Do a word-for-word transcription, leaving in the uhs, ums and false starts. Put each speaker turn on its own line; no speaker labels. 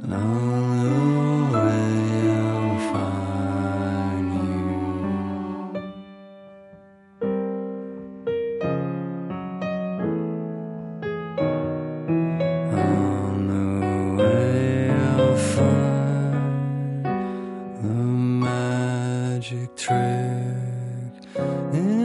Along the way I'll find you. On the way I'll find the magic trick in